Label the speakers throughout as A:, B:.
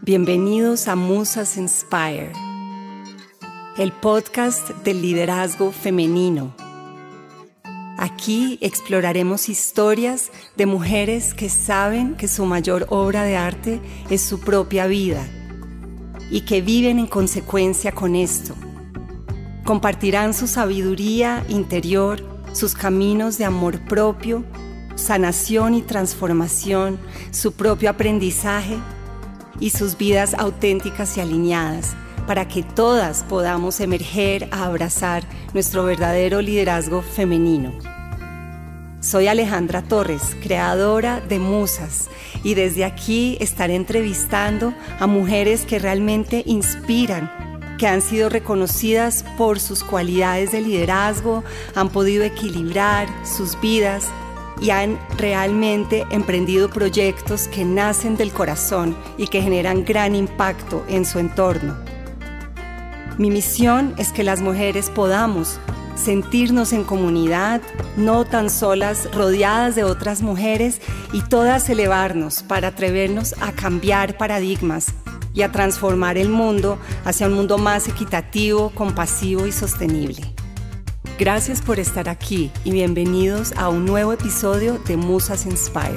A: Bienvenidos a Musas Inspire, el podcast del liderazgo femenino. Aquí exploraremos historias de mujeres que saben que su mayor obra de arte es su propia vida y que viven en consecuencia con esto. Compartirán su sabiduría interior, sus caminos de amor propio, sanación y transformación, su propio aprendizaje y sus vidas auténticas y alineadas, para que todas podamos emerger a abrazar nuestro verdadero liderazgo femenino. Soy Alejandra Torres, creadora de Musas, y desde aquí estaré entrevistando a mujeres que realmente inspiran, que han sido reconocidas por sus cualidades de liderazgo, han podido equilibrar sus vidas y han realmente emprendido proyectos que nacen del corazón y que generan gran impacto en su entorno. Mi misión es que las mujeres podamos sentirnos en comunidad, no tan solas, rodeadas de otras mujeres y todas elevarnos para atrevernos a cambiar paradigmas y a transformar el mundo hacia un mundo más equitativo, compasivo y sostenible. Gracias por estar aquí y bienvenidos a un nuevo episodio de Musas Inspire.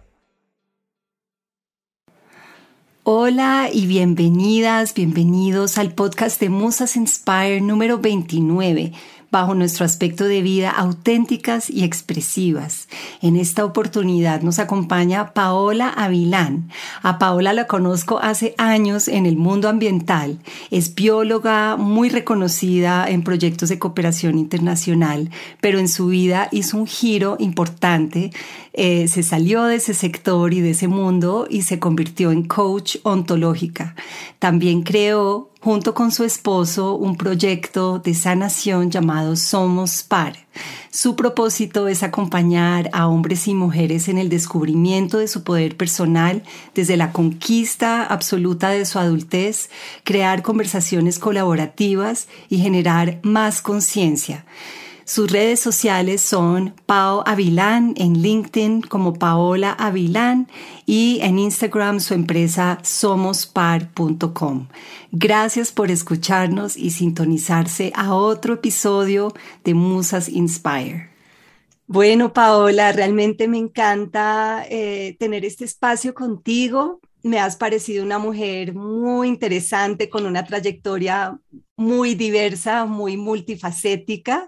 A: Hola y bienvenidos al podcast de Musas Inspire número 29, bajo nuestro aspecto de vida auténticas y expresivas. En esta oportunidad nos acompaña Paola Avilán. A Paola la conozco hace años en el mundo ambiental. Es bióloga muy reconocida en proyectos de cooperación internacional, pero en su vida hizo un giro importante. Se salió de ese sector y de ese mundo y se convirtió en coach ontológica. También creó, junto con su esposo, un proyecto de sanación llamado Somos Par. Su propósito es acompañar a hombres y mujeres en el descubrimiento de su poder personal desde la conquista absoluta de su adultez, crear conversaciones colaborativas y generar más conciencia. Sus redes sociales son Pao Avilán, en LinkedIn como Paola Avilán y en Instagram su empresa somospar.com. Gracias por escucharnos y sintonizarse a otro episodio de Musas Inspire. Bueno, Paola, realmente me encanta tener este espacio contigo. Me has parecido una mujer muy interesante, con una trayectoria muy diversa, muy multifacética.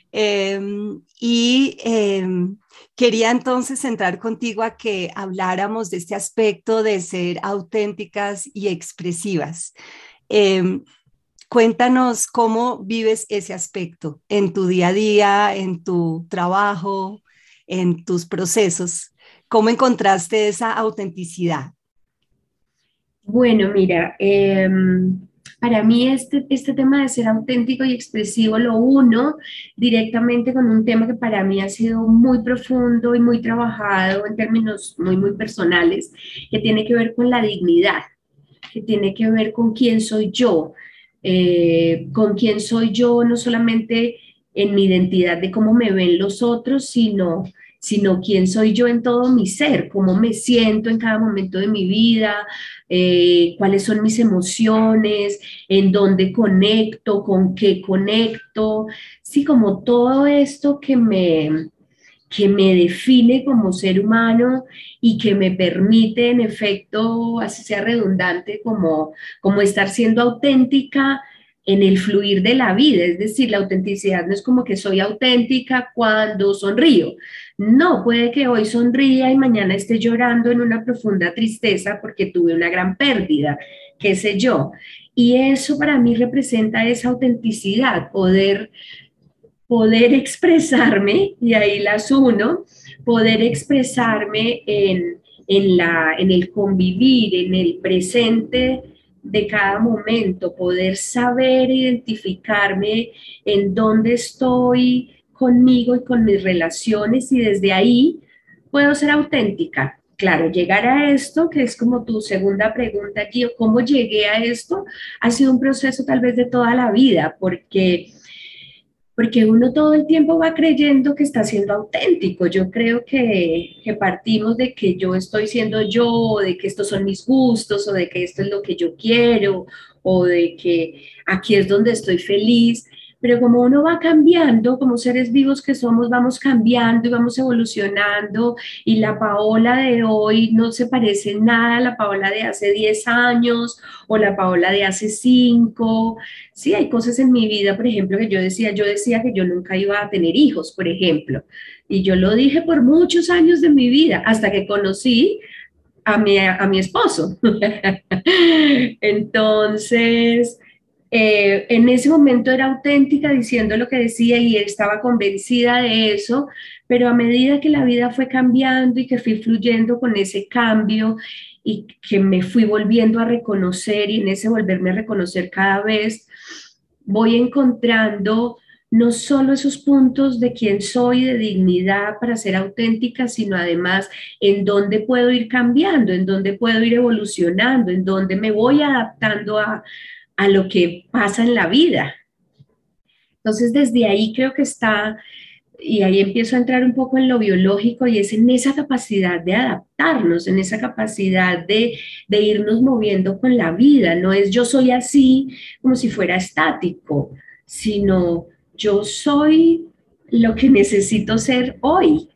A: Quería entonces entrar contigo a que habláramos de este aspecto de ser auténticas y expresivas. Cuéntanos cómo vives ese aspecto en tu día a día, en tu trabajo, en tus procesos. ¿Cómo encontraste esa autenticidad?
B: Bueno, mira, para mí este tema de ser auténtico y expresivo lo uno directamente con un tema que para mí ha sido muy profundo y muy trabajado en términos muy personales, que tiene que ver con la dignidad, que tiene que ver con quién soy yo no solamente en mi identidad de cómo me ven los otros, sino quién soy yo en todo mi ser, cómo me siento en cada momento de mi vida, cuáles son mis emociones, en dónde conecto, con qué conecto, sí, como todo esto que me define como ser humano y que me permite, en efecto, así sea redundante, como estar siendo auténtica en el fluir de la vida. Es decir, la autenticidad no es como que soy auténtica cuando sonrío. No, puede que hoy sonría y mañana esté llorando en una profunda tristeza porque tuve una gran pérdida, qué sé yo. Y eso para mí representa esa autenticidad, poder expresarme, y ahí las uno, poder expresarme en el convivir, en el presente de cada momento, poder saber identificarme en dónde estoy conmigo y con mis relaciones, y desde ahí puedo ser auténtica. Claro, llegar a esto, que es como tu segunda pregunta aquí, ¿cómo llegué a esto? Ha sido un proceso tal vez de toda la vida, porque porque uno todo el tiempo va creyendo que está siendo auténtico. Yo creo que partimos de que yo estoy siendo yo, o de que estos son mis gustos, o de que esto es lo que yo quiero, o de que aquí es donde estoy feliz. Pero como uno va cambiando, como seres vivos que somos, vamos cambiando y vamos evolucionando, y la Paola de hoy no se parece en nada a la Paola de hace 10 años o la Paola de hace 5. Sí, hay cosas en mi vida, por ejemplo, que yo decía que yo nunca iba a tener hijos, por ejemplo, y yo lo dije por muchos años de mi vida, hasta que conocí a mi esposo. Entonces, en ese momento era auténtica diciendo lo que decía y estaba convencida de eso, pero a medida que la vida fue cambiando y que fui fluyendo con ese cambio y que me fui volviendo a reconocer, y en ese volverme a reconocer cada vez voy encontrando no solo esos puntos de quién soy, de dignidad para ser auténtica, sino además en dónde puedo ir cambiando, en dónde puedo ir evolucionando, en dónde me voy adaptando a lo que pasa en la vida. Entonces, desde ahí creo que está, y ahí empiezo a entrar un poco en lo biológico, y es en esa capacidad de adaptarnos, en esa capacidad de irnos moviendo con la vida. No es yo soy así como si fuera estático, sino yo soy lo que necesito ser hoy.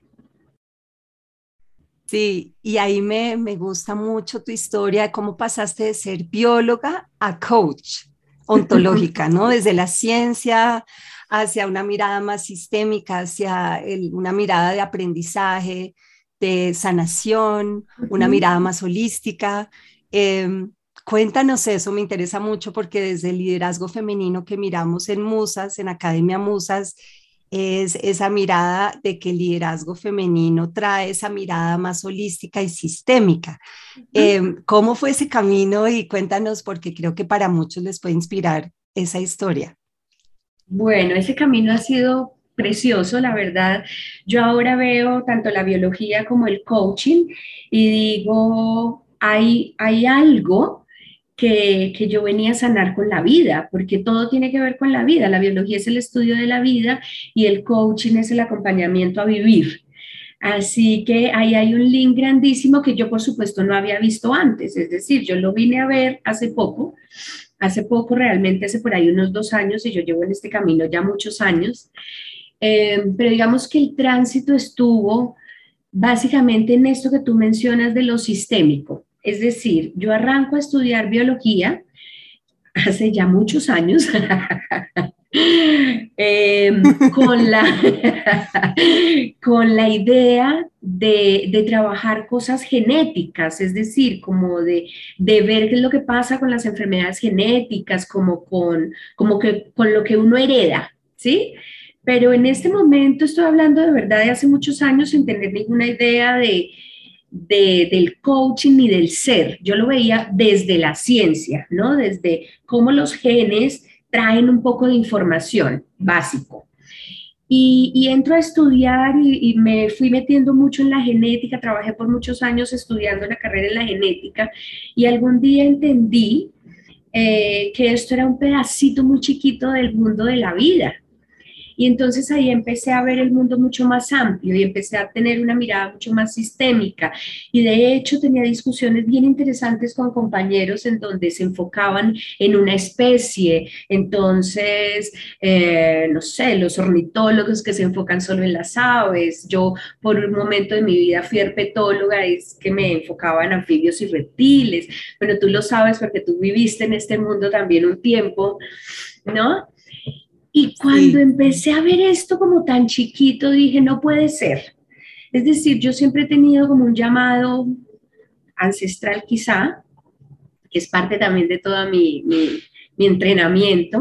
A: Sí, y ahí me gusta mucho tu historia de cómo pasaste de ser bióloga a coach ontológica, ¿no? Desde la ciencia hacia una mirada más sistémica, hacia una mirada de aprendizaje, de sanación, una mirada más holística. Cuéntanos eso, me interesa mucho porque desde el liderazgo femenino que miramos en Musas, en Academia Musas, es esa mirada de que el liderazgo femenino trae esa mirada más holística y sistémica. ¿Cómo fue ese camino? Y cuéntanos, porque creo que para muchos les puede inspirar esa historia.
B: Bueno, ese camino ha sido precioso, la verdad. Yo ahora veo tanto la biología como el coaching y digo, hay algo que yo venía a sanar con la vida, porque todo tiene que ver con la vida. La biología es el estudio de la vida y el coaching es el acompañamiento a vivir. Así que ahí hay un link grandísimo que yo, por supuesto, no había visto antes. Es decir, yo lo vine a ver hace poco realmente, hace por ahí unos 2 años, y yo llevo en este camino ya muchos años. Pero digamos que el tránsito estuvo básicamente en esto que tú mencionas de lo sistémico. Es decir, yo arranco a estudiar biología hace ya muchos años, con con la idea de trabajar cosas genéticas, es decir, como de ver qué es lo que pasa con las enfermedades genéticas, como que con lo que uno hereda, ¿sí? Pero en este momento estoy hablando de verdad de hace muchos años sin tener ninguna idea del coaching ni del ser. Yo lo veía desde la ciencia, ¿no? Desde cómo los genes traen un poco de información básico. Y entro a estudiar y me fui metiendo mucho en la genética, trabajé por muchos años estudiando la carrera en la genética y algún día entendí que esto era un pedacito muy chiquito del mundo de la vida. Y entonces ahí empecé a ver el mundo mucho más amplio y empecé a tener una mirada mucho más sistémica. Y de hecho tenía discusiones bien interesantes con compañeros en donde se enfocaban en una especie. Entonces, no sé, los ornitólogos que se enfocan solo en las aves. Yo por un momento de mi vida fui herpetóloga, es que me enfocaba en anfibios y reptiles. Bueno, tú lo sabes porque tú viviste en este mundo también un tiempo, ¿no? Y cuando
A: Sí.
B: empecé a ver esto como tan chiquito, dije, no puede ser. Es decir, yo siempre he tenido como un llamado ancestral quizá, que es parte también de todo mi entrenamiento,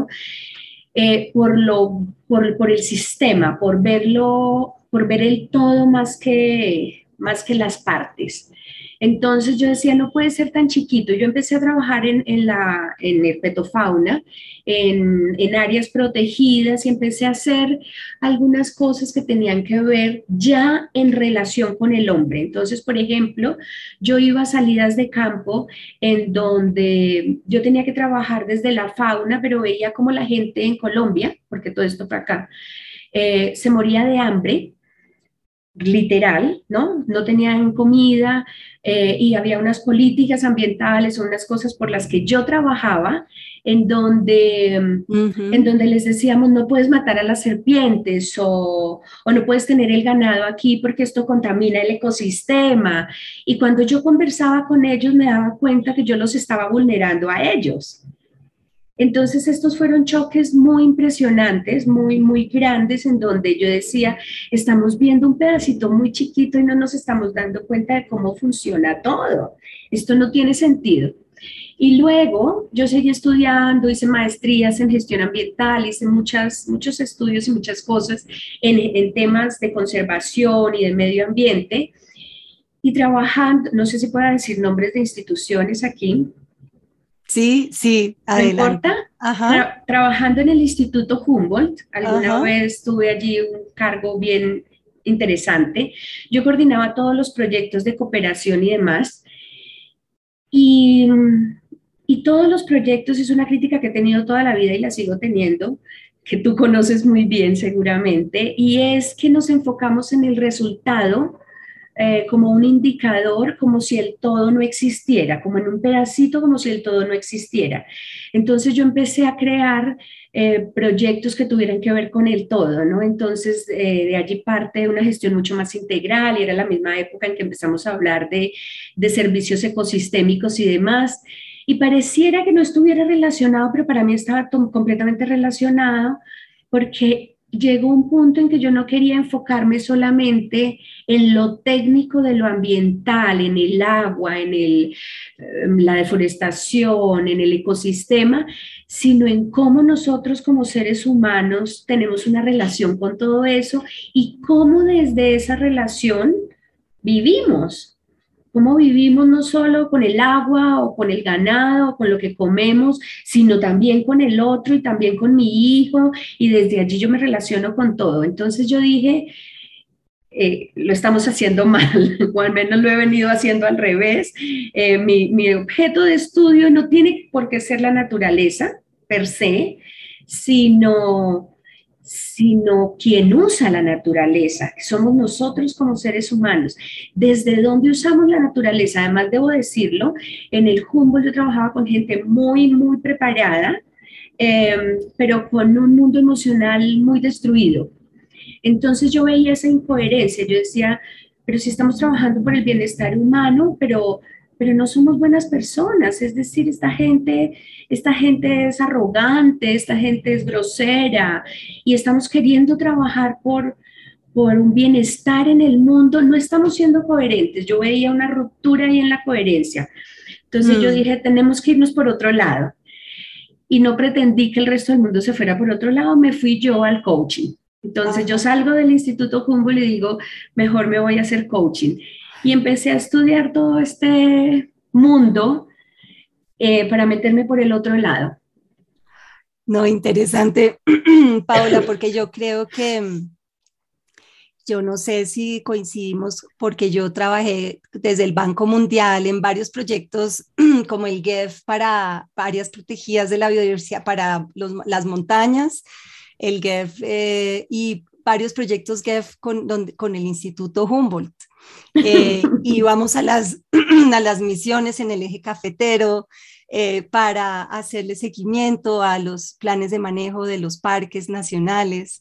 B: por el sistema, por ver el todo más que las partes. Entonces yo decía, no puede ser tan chiquito. Yo empecé a trabajar en herpetofauna, en áreas protegidas y empecé a hacer algunas cosas que tenían que ver ya en relación con el hombre. Entonces, por ejemplo, yo iba a salidas de campo en donde yo tenía que trabajar desde la fauna, pero veía como la gente en Colombia, porque todo esto fue acá, se moría de hambre literal, ¿no? No tenían comida y había unas políticas ambientales o unas cosas por las que yo trabajaba en
A: Ujú.
B: donde les decíamos no puedes matar a las serpientes o no puedes tener el ganado aquí porque esto contamina el ecosistema. Y cuando yo conversaba con ellos me daba cuenta que yo los estaba vulnerando a ellos. Entonces estos fueron choques muy impresionantes, muy, muy grandes, en donde yo decía, estamos viendo un pedacito muy chiquito y no nos estamos dando cuenta de cómo funciona todo. Esto no tiene sentido. Y luego yo seguí estudiando, hice maestrías en gestión ambiental, hice muchos estudios y muchas cosas en temas de conservación y de medio ambiente. Y trabajando, no sé si puedo decir nombres de instituciones aquí,
A: Sí, sí,
B: no importa.
A: adelante. Ajá,
B: Trabajando en el Instituto Humboldt, alguna
A: ajá.
B: vez tuve allí un cargo bien interesante. Yo coordinaba todos los proyectos de cooperación y demás. Y, y todos los proyectos es una crítica que he tenido toda la vida y la sigo teniendo, que tú conoces muy bien seguramente, y es que nos enfocamos en el resultado como un indicador, como si el todo no existiera, como en un pedacito, como si el todo no existiera. Entonces yo empecé a crear proyectos que tuvieran que ver con el todo, ¿no? Entonces de allí parte una gestión mucho más integral y era la misma época en que empezamos a hablar de servicios ecosistémicos y demás. Y pareciera que no estuviera relacionado, pero para mí estaba completamente relacionado porque llegó un punto en que yo no quería enfocarme solamente en lo técnico de lo ambiental, en el agua, la deforestación, en el ecosistema, sino en cómo nosotros como seres humanos tenemos una relación con todo eso y cómo desde esa relación vivimos. Cómo vivimos no solo con el agua o con el ganado o con lo que comemos, sino también con el otro y también con mi hijo, y desde allí yo me relaciono con todo. Entonces yo dije, lo estamos haciendo mal, o al menos lo he venido haciendo al revés. Mi objeto de estudio no tiene por qué ser la naturaleza per se, sino, sino quien usa la naturaleza, que somos nosotros como seres humanos. ¿Desde dónde usamos la naturaleza? Además, debo decirlo, en el Humboldt yo trabajaba con gente muy, muy preparada, pero con un mundo emocional muy destruido. Entonces yo veía esa incoherencia, yo decía, pero si estamos trabajando por el bienestar humano, pero no somos buenas personas, es decir, esta gente es arrogante, esta gente es grosera y estamos queriendo trabajar por un bienestar en el mundo, no estamos siendo coherentes. Yo veía una ruptura ahí en la coherencia. Entonces yo
A: Mm.
B: dije, tenemos que irnos por otro lado. Y no pretendí que el resto del mundo se fuera por otro lado, me fui yo al coaching. Entonces yo
A: Ajá.
B: salgo del Instituto Humboldt y digo, mejor me voy a hacer coaching. Y empecé a estudiar todo este mundo para meterme por el otro lado.
A: No, interesante, Paola, porque yo creo que yo no sé si coincidimos, porque yo trabajé desde el Banco Mundial en varios proyectos como el GEF para áreas protegidas de la biodiversidad para las montañas, el GEF y varios proyectos GEF con el Instituto Humboldt. Íbamos a a las misiones en el eje cafetero para hacerle seguimiento a los planes de manejo de los parques nacionales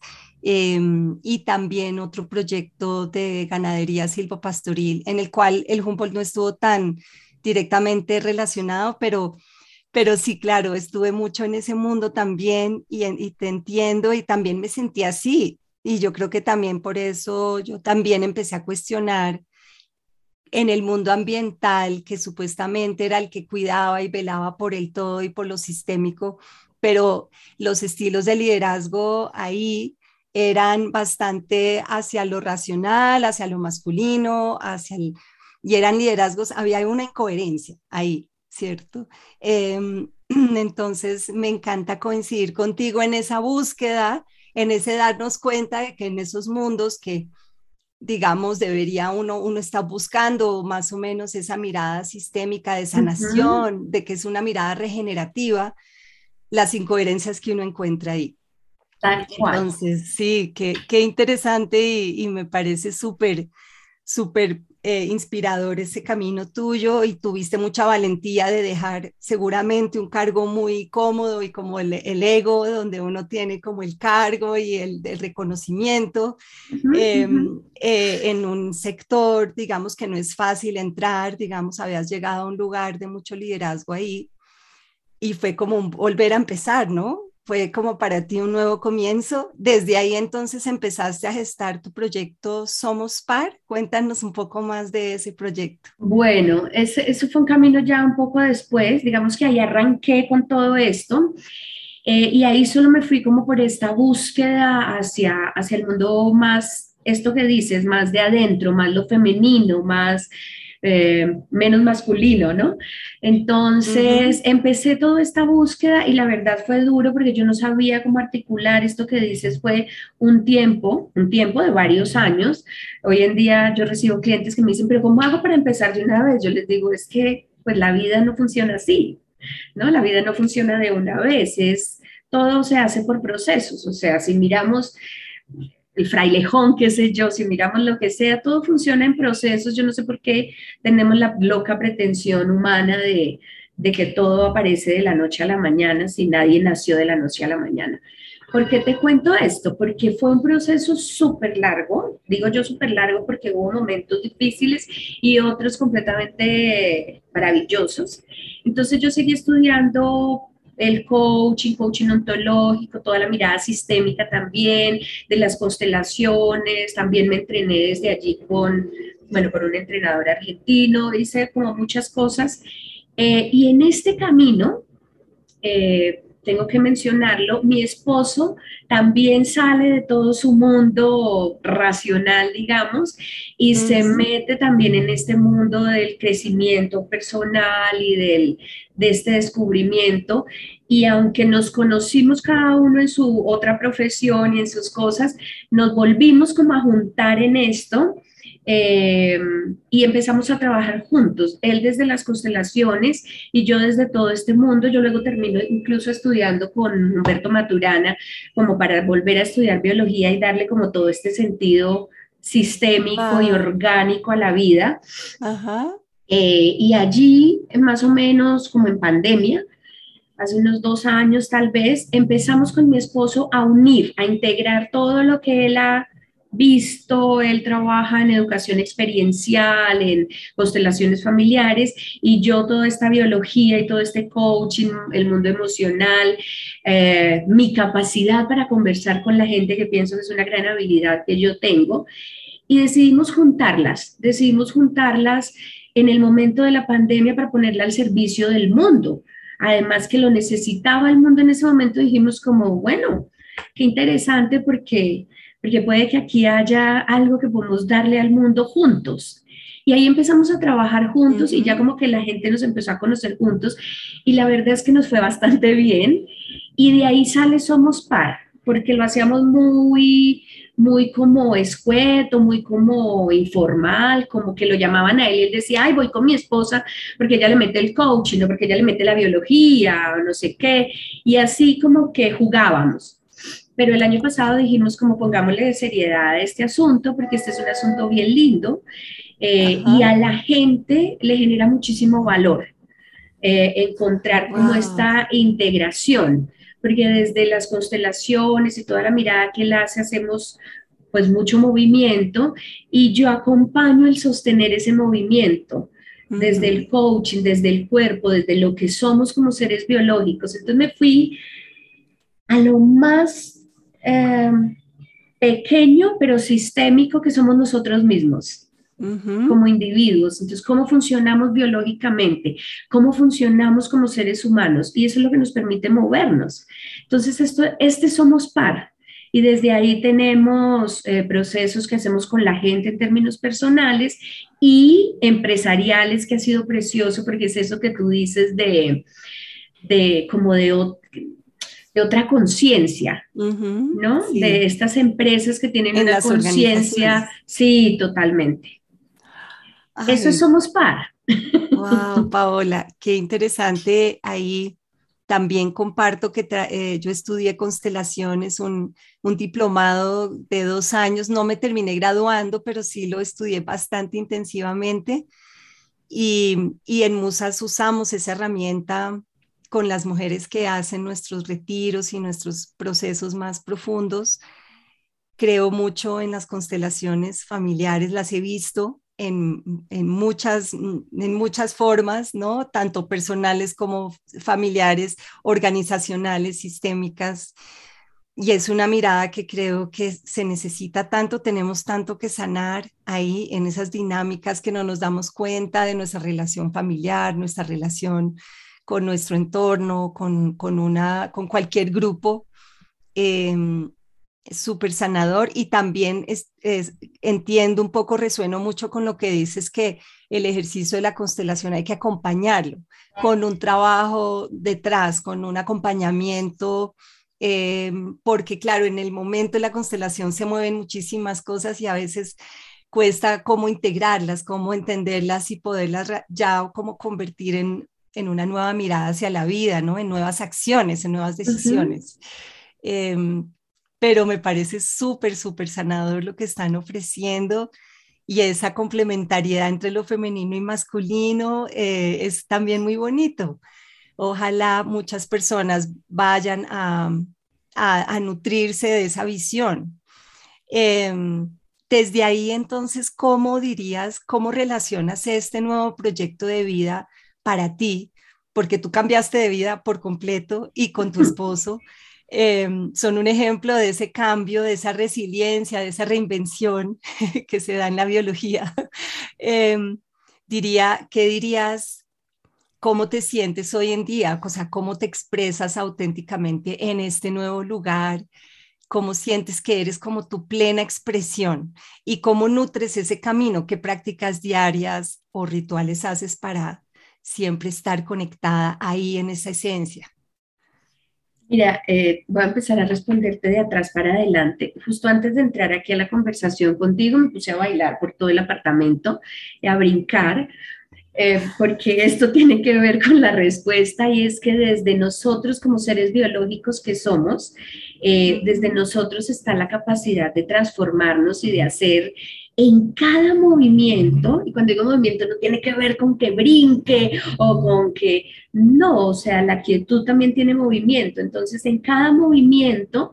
A: y también otro proyecto de ganadería silvopastoril en el cual el Humboldt no estuvo tan directamente relacionado, pero sí, claro, estuve mucho en ese mundo también y te entiendo y también me sentí así. Y yo creo que también por eso yo también empecé a cuestionar en el mundo ambiental, que supuestamente era el que cuidaba y velaba por el todo y por lo sistémico, pero los estilos de liderazgo ahí eran bastante hacia lo racional, hacia lo masculino, hacia y eran liderazgos, había una incoherencia ahí, ¿cierto? Entonces me encanta coincidir contigo en esa búsqueda, en ese darnos cuenta de que en esos mundos que digamos, debería uno estar buscando más o menos esa mirada sistémica de
B: Ujú,
A: sanación, de que es una mirada regenerativa, las incoherencias que uno encuentra ahí.
B: tal cual.
A: Entonces, sí, qué interesante y me parece súper inspirador ese camino tuyo y tuviste mucha valentía de dejar seguramente un cargo muy cómodo y como el ego, donde uno tiene como el cargo y el reconocimiento
B: Ujú, ujú.
A: en un sector, digamos, que no es fácil entrar, digamos, habías llegado a un lugar de mucho liderazgo ahí y fue como volver a empezar, ¿no? Fue como para ti un nuevo comienzo. Desde ahí entonces empezaste a gestar tu proyecto Somos Par. Cuéntanos un poco más de ese proyecto.
B: Bueno, ese fue un camino ya un poco después, digamos que ahí arranqué con todo esto. Y ahí solo me fui como por esta búsqueda hacia el mundo más, esto que dices, más de adentro, más lo femenino, más, menos masculino, ¿no? Entonces
A: Ujú.
B: empecé toda esta búsqueda y la verdad fue duro porque yo no sabía cómo articular esto que dices, fue un tiempo de varios años. Hoy en día yo recibo clientes que me dicen, pero ¿cómo hago para empezar de una vez? Yo les digo, es que pues la vida no funciona así. ¿No? La vida no funciona de una vez, todo se hace por procesos, o sea, si miramos el frailejón, qué sé yo, si miramos lo que sea, todo funciona en procesos, yo no sé por qué tenemos la loca pretensión humana de que todo aparece de la noche a la mañana si nadie nació de la noche a la mañana. ¿Por qué te cuento esto? Porque fue un proceso súper largo, digo yo súper largo porque hubo momentos difíciles y otros completamente maravillosos. Entonces yo seguí estudiando el coaching ontológico, toda la mirada sistémica también, de las constelaciones, también me entrené desde allí con un entrenador argentino, hice como muchas cosas. Y en este camino, tengo que mencionarlo, mi esposo también sale de todo su mundo racional, digamos, y se
A: Ujú.
B: mete también en este mundo del crecimiento personal y de este descubrimiento. Y aunque nos conocimos cada uno en su otra profesión y en sus cosas, nos volvimos como a juntar en esto, eh, y empezamos a trabajar juntos, él desde las constelaciones y yo desde todo este mundo. Yo luego termino incluso estudiando con Humberto Maturana como para volver a estudiar biología y darle como todo este sentido sistémico y
A: Wow.
B: orgánico a la vida.
A: Ajá.
B: Y allí, más o menos como en pandemia, hace unos 2 años tal vez, empezamos con mi esposo a unir, a integrar todo lo que él ha visto. Él trabaja en educación experiencial, en constelaciones familiares, y yo toda esta biología y todo este coaching, el mundo emocional, mi capacidad para conversar con la gente, que pienso que es una gran habilidad que yo tengo, y decidimos juntarlas en el momento de la pandemia para ponerla al servicio del mundo. Además que lo necesitaba el mundo en ese momento, dijimos como, bueno, qué interesante porque puede que aquí haya algo que podemos darle al mundo juntos. Y ahí empezamos a trabajar juntos y ya
A: Ujú.
B: como que la gente nos empezó a conocer juntos y la verdad es que nos fue bastante bien. Y de ahí sale Somos Par, porque lo hacíamos muy como escueto, muy como informal, como que lo llamaban a él y él decía, ay, voy con mi esposa porque ella le mete el coaching, o porque ella le mete la biología, o no sé qué, y así como que jugábamos. Pero el año pasado dijimos como pongámosle de seriedad a este asunto, porque este es un asunto bien lindo, y
A: Ajá.
B: a la gente le genera muchísimo valor encontrar como
A: Wow.
B: esta integración, porque desde las constelaciones y toda la mirada que él hace, hacemos pues mucho movimiento y yo acompaño el sostener ese movimiento desde el
A: Ujú.
B: coaching, desde el cuerpo, desde lo que somos como seres biológicos. Entonces me fui a lo más eh, pequeño pero sistémico que somos nosotros mismos
A: Ujú.
B: como individuos. Entonces, ¿cómo funcionamos biológicamente? ¿Cómo funcionamos como seres humanos? Y eso es lo que nos permite movernos. Entonces, este Somos Par. Y desde ahí tenemos procesos que hacemos con la gente en términos personales y empresariales, que ha sido precioso, porque es eso que tú dices de como de otra conciencia,
A: Ujú,
B: ¿no? De
A: sí,
B: estas empresas que tienen
A: en
B: una
A: las
B: conciencia,
A: organizaciones.
B: sí, totalmente. Eso
A: Ay,
B: somos para.
A: wow, Paola, qué interesante. Ahí también comparto que yo estudié constelaciones, un diplomado de 2 años. No me terminé graduando, pero sí lo estudié bastante intensivamente. Y en Musas usamos esa herramienta con las mujeres que hacen nuestros retiros y nuestros procesos más profundos. Creo mucho en las constelaciones familiares, las he visto en muchas formas, ¿no? Tanto personales como familiares, organizacionales, sistémicas. Y es una mirada que creo que se necesita tanto, tenemos tanto que sanar ahí en esas dinámicas que no nos damos cuenta de nuestra relación familiar, nuestra relación con nuestro entorno, con cualquier grupo. Eh, Súper sanador y también entiendo un poco, resueno mucho con lo que dices que el ejercicio de la constelación hay que acompañarlo con un trabajo detrás, con un acompañamiento, porque claro, en el momento de la constelación se mueven muchísimas cosas y a veces cuesta cómo integrarlas, cómo entenderlas y poderlas ya como convertir en una nueva mirada hacia la vida, ¿no? En nuevas acciones, en nuevas
B: Ujú.
A: decisiones. Em, pero me parece súper, súper sanador lo que están ofreciendo y esa complementariedad entre lo femenino y masculino es también muy bonito. Ojalá muchas personas vayan a nutrirse de esa visión. Em, Desde ahí, entonces, ¿cómo dirías, cómo relacionas este nuevo proyecto de vida para ti? Porque tú cambiaste de vida por completo y con tu esposo. Son un ejemplo de ese cambio, de esa resiliencia, de esa reinvención que se da en la biología. Em, ¿Qué dirías? ¿Cómo te sientes hoy en día? O sea, ¿cómo te expresas auténticamente en este nuevo lugar? ¿Cómo sientes que eres como tu plena expresión? ¿Y cómo nutres ese camino? ¿Qué prácticas diarias o rituales haces para siempre estar conectada ahí en esa esencia?
B: Mira, voy a empezar a responderte de atrás para adelante. Justo antes de entrar aquí a la conversación contigo, me puse a bailar por todo el apartamento y a brincar, porque esto tiene que ver con la respuesta y es que desde nosotros como seres biológicos que somos, desde
A: Ujú.
B: nosotros está la capacidad de transformarnos y de hacer en cada movimiento, y cuando digo movimiento no tiene que ver con que brinque o con que no, o sea, la quietud también tiene movimiento, entonces en cada movimiento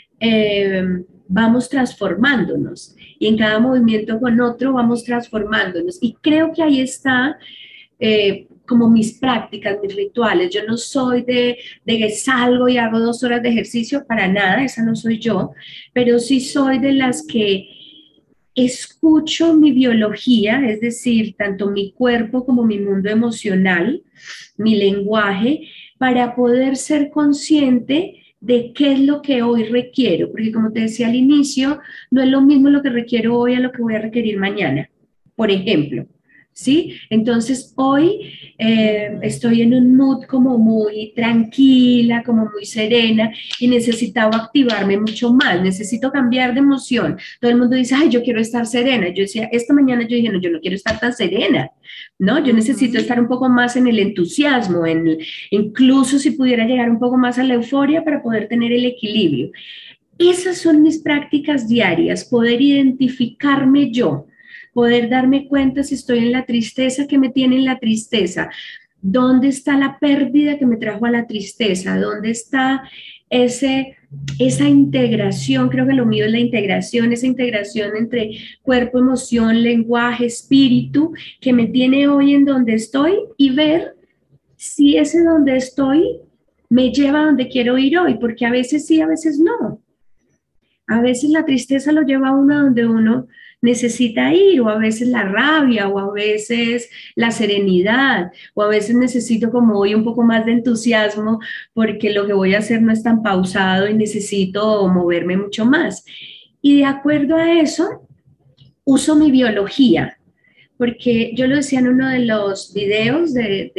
B: vamos transformándonos y en cada movimiento con otro vamos transformándonos. Y creo que ahí está como mis prácticas, mis rituales. Yo no soy de que salgo y hago 2 horas de ejercicio, para nada, esa no soy yo, pero sí soy de las que escucho mi biología, es decir, tanto mi cuerpo como mi mundo emocional, mi lenguaje, para poder ser consciente de qué es lo que hoy requiero, porque como te decía al inicio, no es lo mismo lo que requiero hoy a lo que voy a requerir mañana, por ejemplo. ¿Sí? Entonces hoy estoy en un mood como muy tranquila, como muy serena y necesitaba activarme mucho más, necesito cambiar de emoción. Todo el mundo dice, ay, yo quiero estar serena. Yo decía, esta mañana yo dije, no, yo no quiero estar tan serena, ¿no? Yo necesito
A: Ujú.
B: estar un poco más en el entusiasmo, incluso si pudiera llegar un poco más a la euforia para poder tener el equilibrio. Esas son mis prácticas diarias, poder identificarme yo, poder darme cuenta si estoy en la tristeza, que me tiene en la tristeza, dónde está la pérdida que me trajo a la tristeza, dónde está ese, esa integración, creo que lo mío es la integración, esa integración entre cuerpo, emoción, lenguaje, espíritu, que me tiene hoy en donde estoy y ver si ese donde estoy me lleva a donde quiero ir hoy, porque a veces sí, a veces no. A veces la tristeza lo lleva a uno donde uno necesita ir, o a veces la rabia, o a veces la serenidad, o a veces necesito como hoy un poco más de entusiasmo porque lo que voy a hacer no es tan pausado y necesito moverme mucho más. Y de acuerdo a eso, uso mi biología, porque yo lo decía en uno de los videos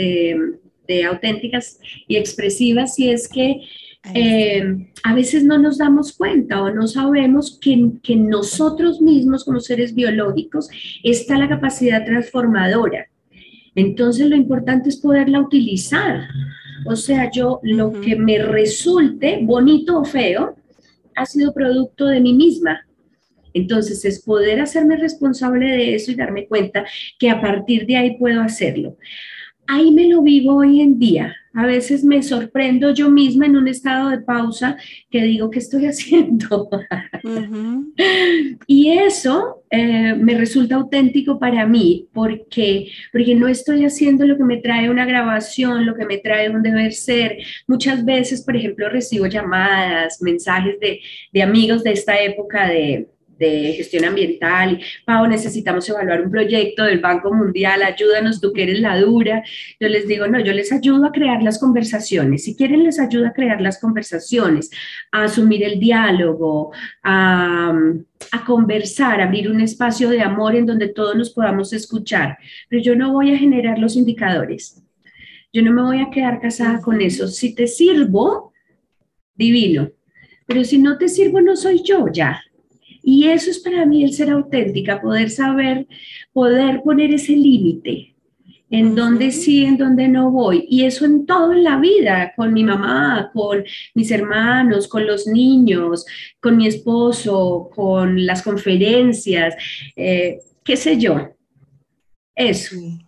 B: de auténticas y expresivas, y es que
A: Ahí está.
B: a veces no nos damos cuenta o no sabemos que nosotros mismos como seres biológicos está la capacidad transformadora. Entonces lo importante es poderla utilizar. O sea, yo lo que
A: Ujú.
B: me resulte bonito o feo ha sido producto de mí misma. Entonces, es poder hacerme responsable de eso y darme cuenta que a partir de ahí puedo hacerlo. Ahí me lo vivo hoy en día. A veces me sorprendo yo misma en un estado de pausa que digo, ¿qué estoy haciendo?
A: Ujú.
B: Y eso me resulta auténtico para mí porque no estoy haciendo lo que me trae una grabación, lo que me trae un deber ser. Muchas veces, por ejemplo, recibo llamadas, mensajes de amigos de esta época de gestión ambiental. Pau, necesitamos evaluar un proyecto del Banco Mundial, ayúdanos, tú que eres la dura. Yo les digo, no, yo les ayudo a crear las conversaciones. Si quieren, les ayudo a crear las conversaciones, a asumir el diálogo, a, a conversar, a abrir un espacio de amor en donde todos nos podamos escuchar. Pero yo no voy a generar los indicadores. Yo no me voy a quedar casada con
A: Ujú.
B: eso. Si te sirvo, divino. Pero si no te sirvo, no soy yo ya. Y eso es para mí el ser auténtica, poder saber, poder poner ese límite en dónde
A: Ujú.
B: sí, en dónde no voy. Y eso en todo en la vida, con mi mamá, con mis hermanos, con los niños, con mi esposo, con las conferencias, qué sé yo, eso.
A: Sí.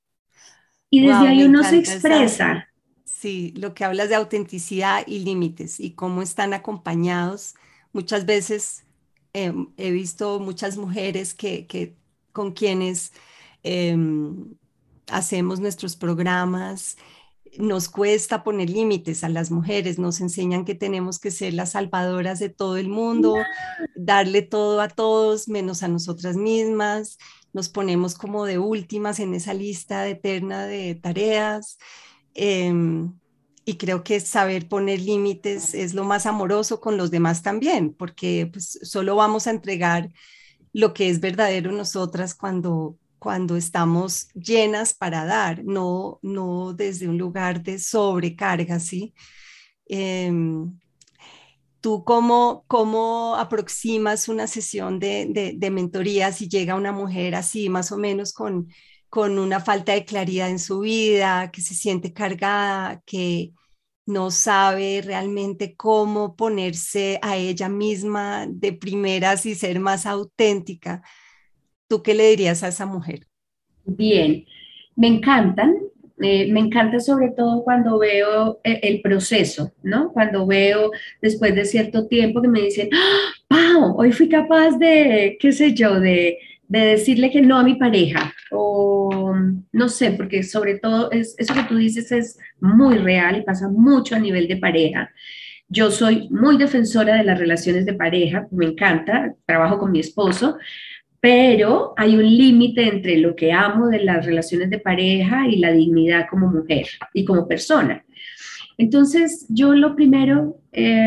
B: Y desde
A: Wow,
B: ahí
A: me
B: uno se
A: encanta esa,
B: expresa.
A: sí, lo que hablas de autenticidad y límites y cómo están acompañados. Muchas veces he visto muchas mujeres con quienes hacemos nuestros programas. Nos cuesta poner límites a las mujeres, nos enseñan que tenemos que ser las salvadoras de todo el mundo, darle todo a todos menos a nosotras mismas, nos ponemos como de últimas en esa lista eterna de tareas. em, y creo que saber poner límites es lo más amoroso con los demás también, porque pues solo vamos a entregar lo que es verdadero en nosotras cuando estamos llenas para dar, no desde un lugar de sobrecarga, ¿sí? Em, ¿Tú cómo aproximas una sesión de mentoría si llega una mujer así, más o menos con una falta de claridad en su vida, que se siente cargada, que no sabe realmente cómo ponerse a ella misma de primeras y ser más auténtica? ¿Tú qué le dirías a esa mujer?
B: Bien, me encantan. Me encanta sobre todo cuando veo el proceso, ¿no? Cuando veo después de cierto tiempo que me dicen, ¡Ah, Pau, hoy fui capaz de, qué sé yo, de decirle que no a mi pareja. O no sé, porque sobre todo eso que tú dices es muy real y pasa mucho a nivel de pareja. Yo soy muy defensora de las relaciones de pareja, me encanta, trabajo con mi esposo, pero hay un límite entre lo que amo de las relaciones de pareja y la dignidad como mujer y como persona. Entonces, yo lo primero,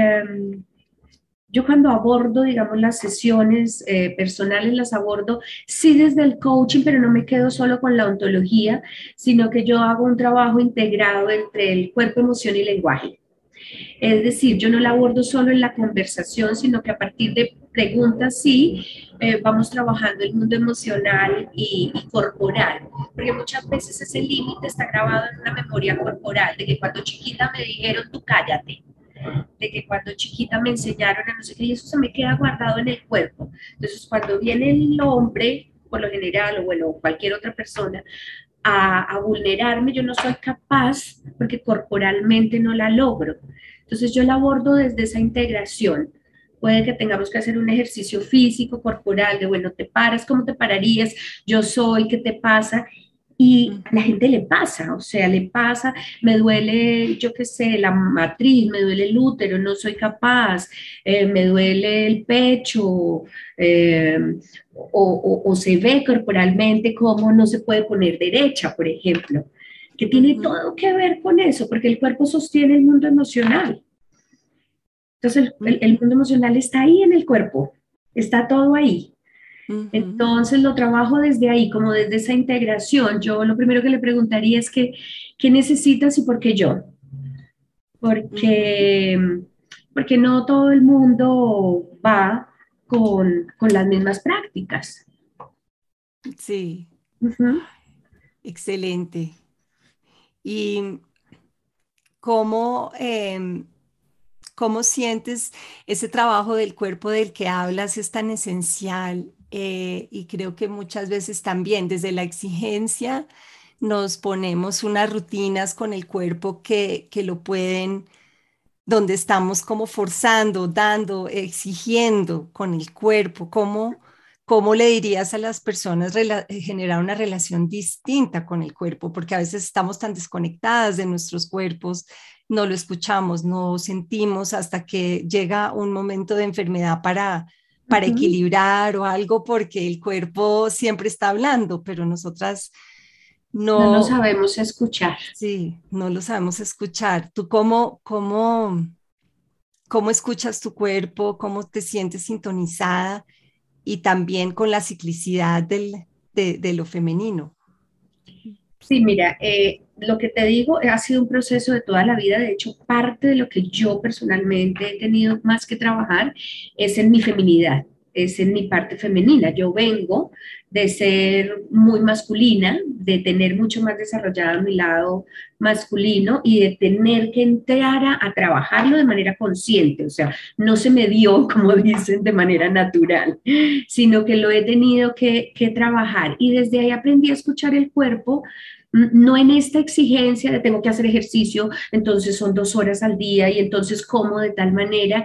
B: yo cuando abordo, digamos, las sesiones personales, las abordo sí desde el coaching, pero no me quedo solo con la ontología, sino que yo hago un trabajo integrado entre el cuerpo, emoción y lenguaje. Es decir, yo no la abordo solo en la conversación, sino que a partir de preguntas sí, vamos trabajando el mundo emocional y corporal, porque muchas veces ese límite está grabado en una memoria corporal, de que cuando chiquita me dijeron tú cállate, de que cuando chiquita me enseñaron a no sé qué, y eso se me queda guardado en el cuerpo. Entonces, cuando viene el hombre, por lo general, o bueno, cualquier otra persona, a vulnerarme, yo no soy capaz porque corporalmente no la logro. Entonces yo la abordo desde esa integración. Puede que tengamos que hacer un ejercicio físico, corporal, de bueno, te paras, ¿cómo te pararías? Yo soy, ¿qué te pasa? Y a la gente le pasa, o sea, le pasa, me duele, yo qué sé, la matriz, me duele el útero, no soy capaz, me duele el pecho, eh, o se ve corporalmente como no se puede poner derecha, por ejemplo, que tiene
A: Ujú,
B: todo que ver con eso, porque el cuerpo sostiene el mundo emocional. Entonces, el
A: ujú,
B: mundo emocional está ahí en el cuerpo, está todo ahí.
A: ujú,
B: Entonces lo trabajo desde ahí, como desde esa integración. Yo lo primero que le preguntaría es que, ¿qué necesitas y por qué yo?
A: ujú.
B: Porque, porque no todo el mundo va con las mismas prácticas.
A: Sí,
B: Ujú.
A: excelente. ¿Y cómo, cómo sientes ese trabajo del cuerpo del que hablas es tan esencial? Y creo que muchas veces también desde la exigencia nos ponemos unas rutinas con el cuerpo que lo pueden, donde estamos como forzando, dando, exigiendo con el cuerpo. ¿Cómo le dirías a las personas generar una relación distinta con el cuerpo? Porque a veces estamos tan desconectadas de nuestros cuerpos, no lo escuchamos, no sentimos hasta que llega un momento de enfermedad para
B: Ujú.
A: equilibrar o algo, porque el cuerpo siempre está hablando, pero nosotras
B: No nos
A: no,
B: sabemos escuchar.
A: sí, no lo sabemos escuchar. ¿Tú cómo escuchas tu cuerpo? ¿Cómo te sientes sintonizada? Y también con la ciclicidad de lo femenino.
B: Sí, mira, lo que te digo ha sido un proceso de toda la vida. De hecho, parte de lo que yo personalmente he tenido más que trabajar es en mi feminidad, es en mi parte femenina. Yo vengo de ser muy masculina, de tener mucho más desarrollado mi lado masculino y de tener que entrar a trabajarlo de manera consciente. O sea, no se me dio, como dicen, de manera natural, sino que lo he tenido que trabajar. Y desde ahí aprendí a escuchar el cuerpo, no en esta exigencia de tengo que hacer ejercicio, entonces son 2 horas al día y entonces como de tal manera,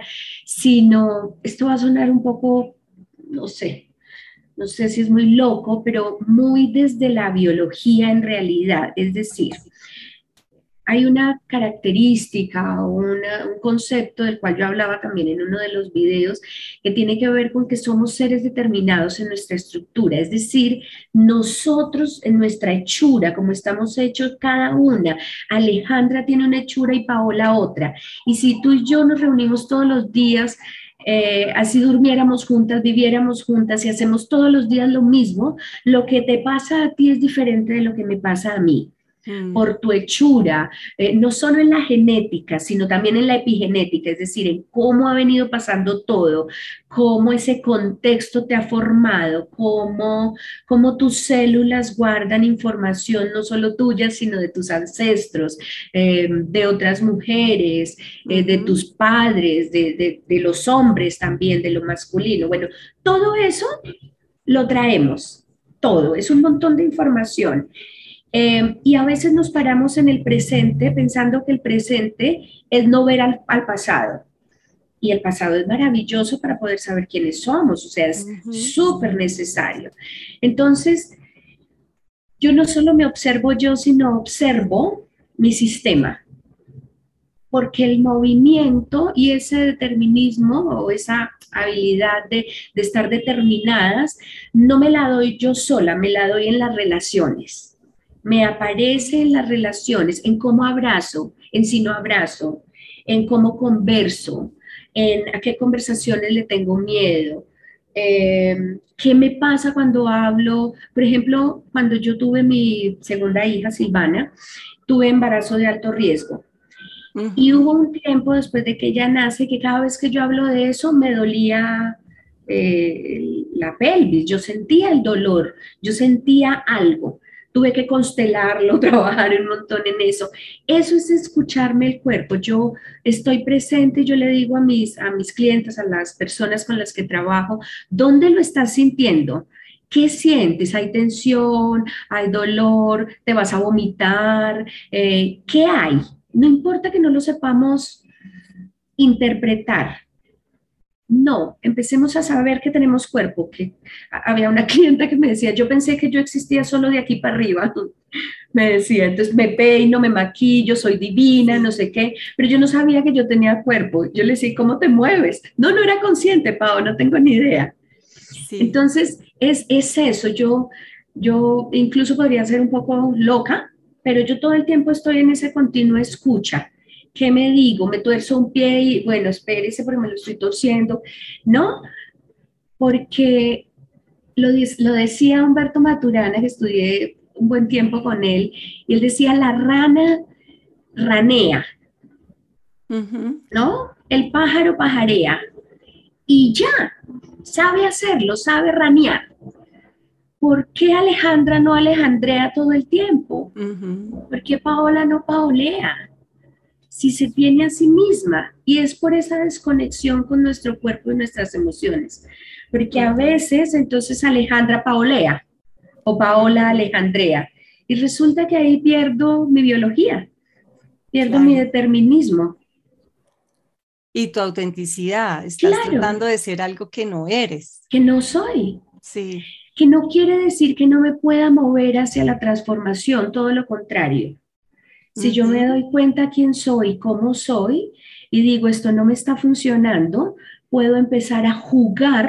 B: sino esto va a sonar un poco, no sé, no sé si es muy loco, pero muy desde la biología en realidad. Es decir, hay una característica o un concepto del cual yo hablaba también en uno de los videos que tiene que ver con que somos seres determinados en nuestra estructura, es decir, nosotros en nuestra hechura, como estamos hechos cada una, Alejandra tiene una hechura y Paola otra, y si tú y yo nos reunimos todos los días, así durmiéramos juntas, viviéramos juntas y hacemos todos los días lo mismo, lo que te pasa a ti es diferente de lo que me pasa a mí
A: Mm,
B: por tu hechura, no solo en la genética, sino también en la epigenética, es decir, en cómo ha venido pasando todo, cómo ese contexto te ha formado, cómo tus células guardan información no solo tuya, sino de tus ancestros, de otras mujeres, de
A: ujú,
B: tus padres, de los hombres también, de lo masculino. Bueno, todo eso lo traemos, todo, es un montón de información. Y a veces nos paramos en el presente pensando que el presente es no ver al pasado. Y el pasado es maravilloso para poder saber quiénes somos, o sea, es
A: ujú,
B: súper necesario. Entonces, yo no solo me observo yo, sino observo mi sistema, porque el movimiento y ese determinismo o esa habilidad de estar determinadas, no me la doy yo sola, me la doy en las relaciones. Me aparece en las relaciones, en cómo abrazo, en si no abrazo, en cómo converso, en a qué conversaciones le tengo miedo. ¿Qué me pasa cuando hablo? Por ejemplo, cuando yo tuve mi segunda hija, Silvana, tuve embarazo de alto riesgo. Y hubo
A: ujú.
B: un tiempo después de que ella nace que cada vez que yo hablo de eso me dolía la pelvis, yo sentía el dolor, yo sentía algo. Tuve que constelarlo, trabajar un montón en eso. Eso es escucharme el cuerpo. Yo estoy presente y yo le digo a mis clientes, a las personas con las que trabajo, ¿dónde lo estás sintiendo? ¿Qué sientes? ¿Hay tensión? ¿Hay dolor? ¿Te vas a vomitar? ¿Qué hay? No importa que no lo sepamos interpretar, No, empecemos a saber que tenemos cuerpo, que había una clienta que me decía, yo pensé que yo existía solo de aquí para arriba, me decía, entonces me peino, me maquillo, soy divina, no
A: Sí,
B: sé qué, pero yo no sabía que yo tenía cuerpo. Yo le decía, ¿cómo te mueves? No, no era consciente, Pau, no tengo ni idea.
A: sí.
B: Entonces, es eso, yo incluso podría ser un poco loca, pero yo todo el tiempo estoy en ese continuo escucha. ¿Qué me digo? Me tuerzo un pie y, bueno, espérese porque me lo estoy torciendo. No, porque lo decía Humberto Maturana, que estudié un buen tiempo con él, y él decía, la rana ranea,
A: Ujú,
B: ¿no? El pájaro pajarea, y ya, sabe hacerlo, sabe ranear. ¿Por qué Alejandra no alejandrea todo el tiempo?
A: ujú.
B: ¿Por qué Paola no paolea? Si se tiene a sí misma, y es por esa desconexión con nuestro cuerpo y nuestras emociones. Porque a
A: Ujú,
B: veces entonces Alejandra paolea o Paola
A: ujú.
B: alejandrea, y resulta que ahí pierdo mi biología, pierdo mi
A: Claro.
B: determinismo.
A: Y tu autenticidad, estás
B: Claro,
A: tratando de ser algo que no eres.
B: que no soy,
A: Sí.
B: que no quiere decir que no me pueda mover hacia la transformación, todo lo contrario. Si yo me
A: Ujú,
B: doy cuenta quién soy, cómo soy, y digo, esto no me está funcionando, puedo empezar a jugar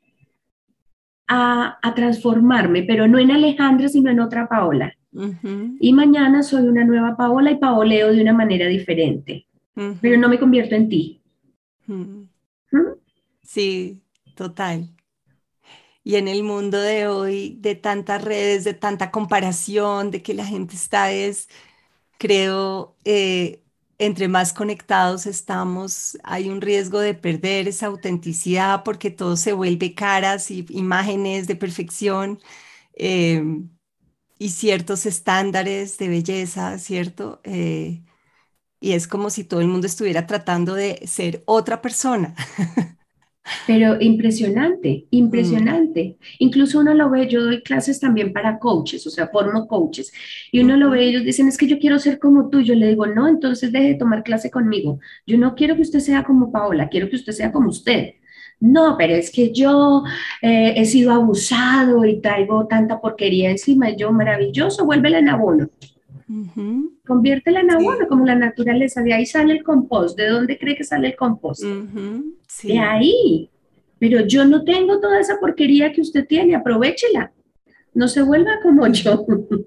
B: a transformarme, pero no en Alejandra, sino en otra Paola.
A: ujú,
B: Y mañana soy una nueva Paola y paoleo de una manera diferente, pero no
A: ujú,
B: me convierto en ti.
A: ujú.
B: ¿Mm?
A: Sí, total. Y en el mundo de hoy, de tantas redes, de tanta comparación, de que la gente está creo, entre más conectados estamos, hay un riesgo de perder esa autenticidad porque todo se vuelve caras y imágenes de perfección, eh, y ciertos estándares de belleza, ¿cierto? Y es como si todo el mundo estuviera tratando de ser otra persona.
B: Pero impresionante,
A: Mm,
B: impresionante. Incluso uno lo ve, yo doy clases también para coaches, o sea, formo coaches, y uno lo ve,
A: ujú,
B: ellos dicen, es que yo quiero ser como tú. Yo le digo, no, entonces deje de tomar clase conmigo. Yo no quiero que usted sea como Paola, quiero que usted sea como usted. No, pero es que yo he sido abusado y traigo tanta porquería encima, y yo, maravilloso, vuélvela en abono.
A: ujú,
B: Conviértela en abono,
A: sí,
B: como la naturaleza. De ahí sale el compost. ¿De dónde cree que sale el compost?
A: ujú,
B: De
A: sí.
B: ahí. Pero yo no tengo toda esa porquería que usted tiene, aprovéchela. No se vuelva como yo.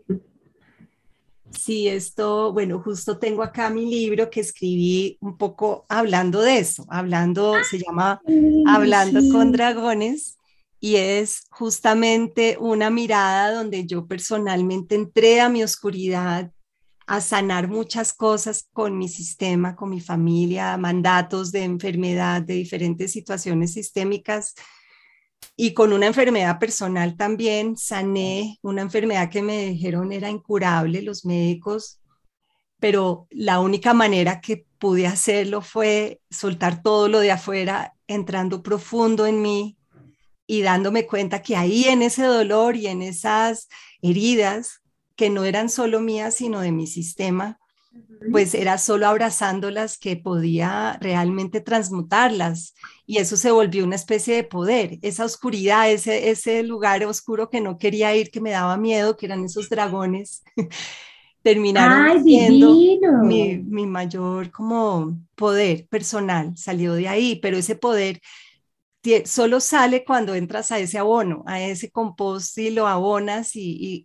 A: Sí, esto, bueno, justo tengo acá mi libro que escribí un poco hablando de eso, hablando, se llama
B: Lindo,
A: Hablando con
B: sí.
A: Dragones, y es justamente una mirada donde yo personalmente entré a mi oscuridad a sanar muchas cosas con mi sistema, con mi familia, mandatos de enfermedad, de diferentes situaciones sistémicas, y con una enfermedad personal también sané una enfermedad que me dijeron era incurable los médicos, pero la única manera que pude hacerlo fue soltar todo lo de afuera, entrando profundo en mí y dándome cuenta que ahí en ese dolor y en esas heridas, que no eran solo mías, sino de mi sistema,
B: Ujú.
A: pues era solo abrazándolas que podía realmente transmutarlas. Y eso se volvió una especie de poder, esa oscuridad, ese lugar oscuro que no quería ir, que me daba miedo, que eran esos dragones, terminaron
B: Ay,
A: siendo
B: divino.
A: mi mayor como poder personal, salió de ahí, pero ese poder solo sale cuando entras a ese abono, a ese compost y lo abonas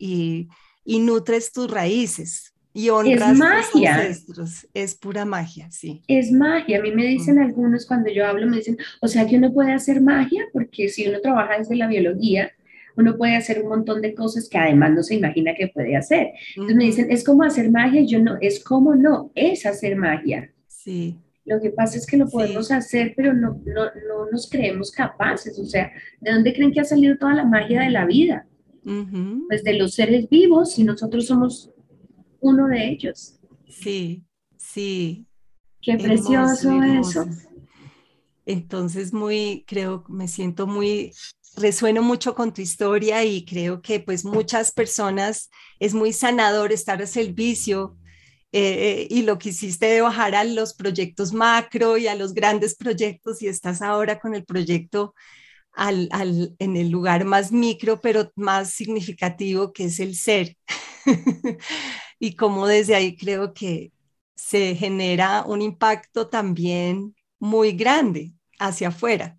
A: y nutres tus raíces y
B: Es
A: honras tus
B: magia,
A: ancestros. Es pura magia, sí.
B: es magia. A mí me dicen
A: Mm,
B: algunos cuando yo hablo, me dicen, o sea que uno puede hacer magia, porque si uno trabaja desde la biología, uno puede hacer un montón de cosas que además no se imagina que puede hacer. Entonces me dicen,
A: ujú,
B: es como hacer magia, y yo no, es como no, es hacer magia.
A: sí,
B: Lo que pasa es que lo podemos
A: sí.
B: hacer, pero no nos creemos capaces. O sea, ¿de dónde creen que ha salido toda la magia de la vida?
A: Ujú,
B: Pues de los seres vivos, y nosotros somos uno de ellos.
A: sí, sí.
B: Qué
A: Hermoso,
B: precioso eso.
A: hermoso. Entonces, creo, me siento resueno mucho con tu historia y creo que pues muchas personas es muy sanador estar al servicio y lo que hiciste de bajar a los proyectos macro y a los grandes proyectos, y estás ahora con el proyecto en el lugar más micro, pero más significativo, que es el ser. Y como desde ahí creo que se genera un impacto también muy grande hacia afuera.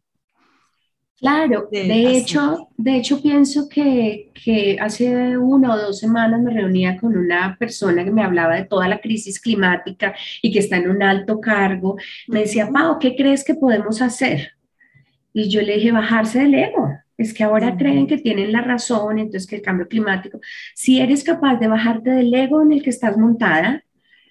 B: Claro,
A: Así.
B: de hecho pienso que hace 1 o 2 semanas me reunía con una persona que me hablaba de toda la crisis climática y que está en un alto cargo. Me decía,
A: Ujú,
B: Pau, ¿qué crees que podemos hacer? Y yo le dije, bajarse del ego. Es que ahora creen
A: ujú,
B: que tienen la razón, entonces que el cambio climático, si eres capaz de bajarte del ego en el que estás montada,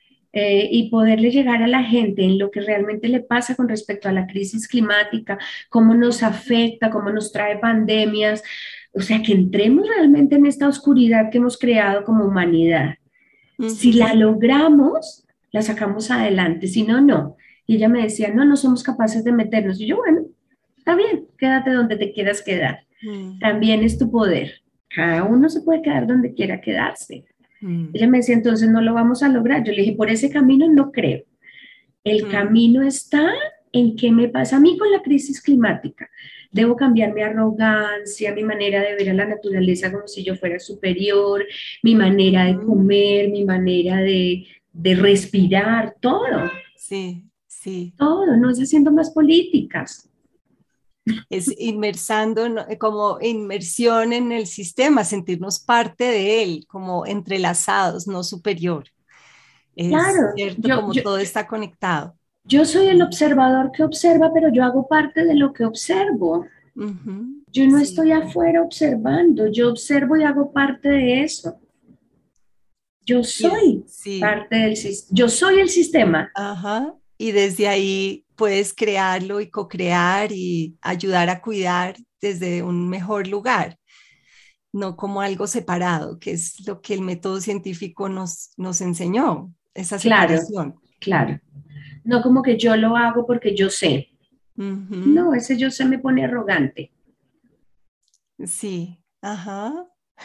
B: y poderle llegar a la gente en lo que realmente le pasa con respecto a la crisis climática, cómo nos afecta, cómo nos trae pandemias, o sea, que entremos realmente en esta oscuridad que hemos creado como humanidad. Si la
A: ujú,
B: logramos, la sacamos adelante, si no, no. Y ella me decía, no, no somos capaces de meternos. Y yo, bueno, está bien, quédate donde te quieras quedar.
A: ujú,
B: También es tu poder. Cada uno se puede quedar donde quiera quedarse.
A: ujú,
B: Ella me decía, entonces no lo vamos a lograr. Yo le dije, por ese camino no creo. El
A: ujú,
B: camino está en qué me pasa a mí con la crisis climática. Debo cambiar mi arrogancia, mi manera de ver a la naturaleza como si yo fuera superior, mi manera de
A: ujú.
B: comer, mi manera de respirar, todo,
A: Sí, sí.
B: todo, no es haciendo más políticas.
A: Es inmersando, ¿no? Como inmersión en el sistema, sentirnos parte de él, como entrelazados, no superior. Es
B: Claro,
A: cierto, como todo está conectado.
B: yo soy el observador que observa, pero yo hago parte de lo que observo.
A: Ujú,
B: Yo no
A: sí,
B: estoy afuera observando, yo observo y hago parte de eso. Yo soy
A: sí,
B: parte del sistema, yo soy el sistema.
A: ajá. Y desde ahí puedes crearlo y co-crear y ayudar a cuidar desde un mejor lugar, no como algo separado, que es lo que el método científico nos enseñó, esa
B: Claro,
A: separación.
B: claro. No como que yo lo hago porque yo sé.
A: Ujú,
B: No, ese yo sé me pone arrogante.
A: sí, ajá.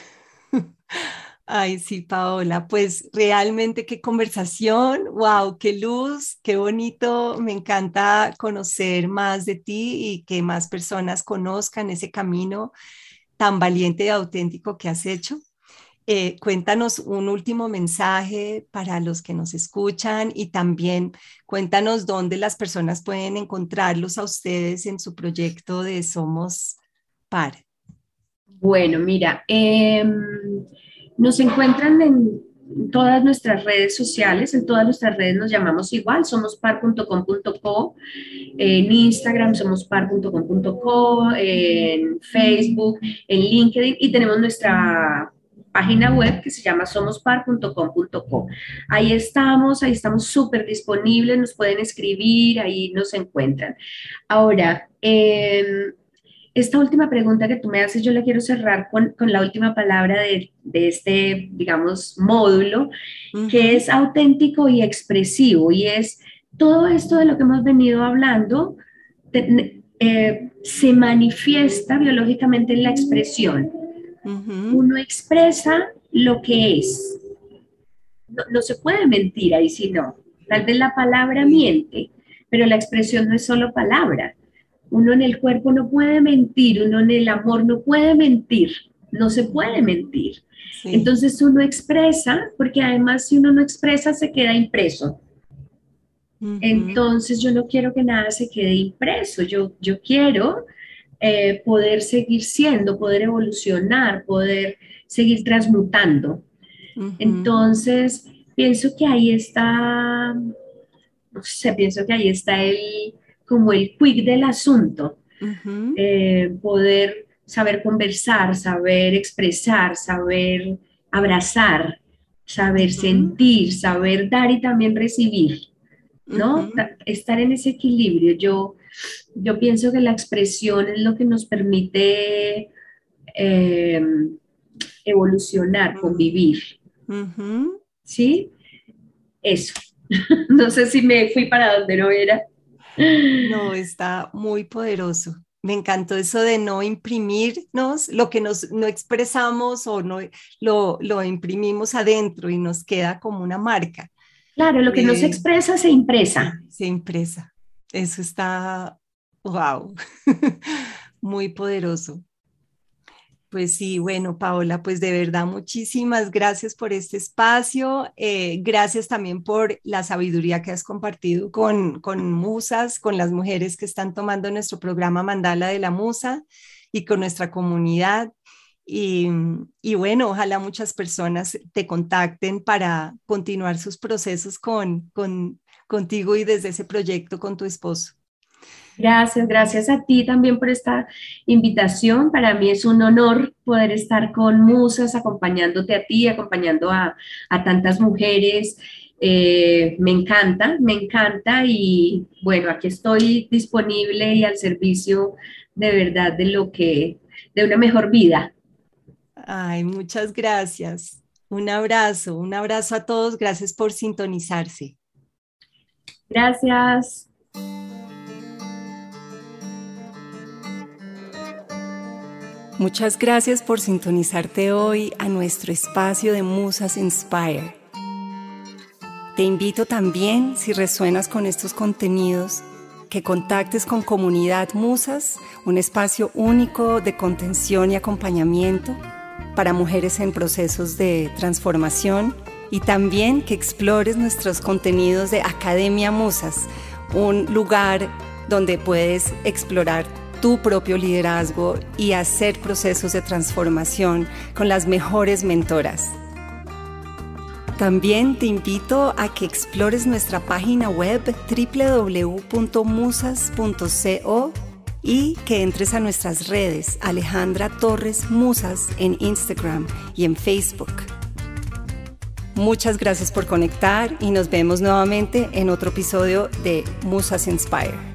A: Ay, sí, Paola, pues realmente qué conversación, wow, qué luz, qué bonito, me encanta conocer más de ti y que más personas conozcan ese camino tan valiente y auténtico que has hecho. Cuéntanos un último mensaje para los que nos escuchan y también cuéntanos dónde las personas pueden encontrarlos a ustedes en su proyecto de Somos Par.
B: Bueno, mira, nos encuentran en todas nuestras redes sociales, en todas nuestras redes nos llamamos igual, somos par.com.co, en Instagram somos par.com.co, en Facebook, en LinkedIn y tenemos nuestra página web que se llama somospar.com.co. Ahí estamos súper disponibles, nos pueden escribir, ahí nos encuentran. Ahora, esta última pregunta que tú me haces, yo la quiero cerrar con la última palabra de este, digamos, módulo, que
A: Ujú,
B: es auténtico y expresivo, y es todo esto de lo que hemos venido hablando, se manifiesta biológicamente en la expresión.
A: ujú,
B: Uno expresa lo que es. No, no se puede mentir ahí, si no. Tal vez la palabra
A: sí,
B: miente, pero la expresión no es solo palabra. Uno en el cuerpo no puede mentir, uno en el amor no puede mentir, no se puede
A: ujú,
B: mentir.
A: sí.
B: Entonces uno expresa, porque además si uno no expresa se queda impreso.
A: Ujú,
B: Entonces yo no quiero que nada se quede impreso, yo quiero poder seguir siendo, poder evolucionar, poder seguir transmutando.
A: ujú,
B: Entonces pienso que ahí está, no sé, pienso que ahí está como el quick del asunto,
A: ujú,
B: poder saber conversar, saber expresar, saber abrazar, saber
A: ujú,
B: sentir, saber dar y también recibir, ¿no?
A: ujú,
B: Estar en ese equilibrio. Yo pienso que la expresión es lo que nos permite eh, evolucionar, convivir,
A: ujú.
B: ¿sí? Eso. No sé si me fui para donde no era.
A: No, está muy poderoso. Me encantó eso de no imprimirnos lo que no expresamos o no lo imprimimos adentro y nos queda como una marca.
B: Claro, lo que no se expresa se impresa.
A: Se impresa. Eso está, wow, muy poderoso. Pues sí, bueno, Paola, pues de verdad muchísimas gracias por este espacio. Gracias también por la sabiduría que has compartido con musas, con las mujeres que están tomando nuestro programa Mandala de la Musa y con nuestra comunidad. Y bueno, ojalá muchas personas te contacten para continuar sus procesos contigo y desde ese proyecto con tu esposo.
B: Gracias, gracias a ti también por esta invitación. Para mí es un honor poder estar con Musas, acompañándote a ti, acompañando a tantas mujeres. Me encanta y bueno, aquí estoy disponible y al servicio de verdad de una mejor vida.
A: Ay, muchas gracias. Un abrazo a todos. Gracias por sintonizarse.
B: Gracias.
A: Muchas gracias por sintonizarte hoy a nuestro espacio de Musas Inspire. Te invito también, si resuenas con estos contenidos, que contactes con Comunidad Musas, un espacio único de contención y acompañamiento para mujeres en procesos de transformación, y también que explores nuestros contenidos de Academia Musas, un lugar donde puedes explorar tu propio liderazgo y hacer procesos de transformación con las mejores mentoras. También te invito a que explores nuestra página web www.musas.co y que entres a nuestras redes Alejandra Torres Musas en Instagram y en Facebook. Muchas gracias por conectar y nos vemos nuevamente en otro episodio de Musas Inspire.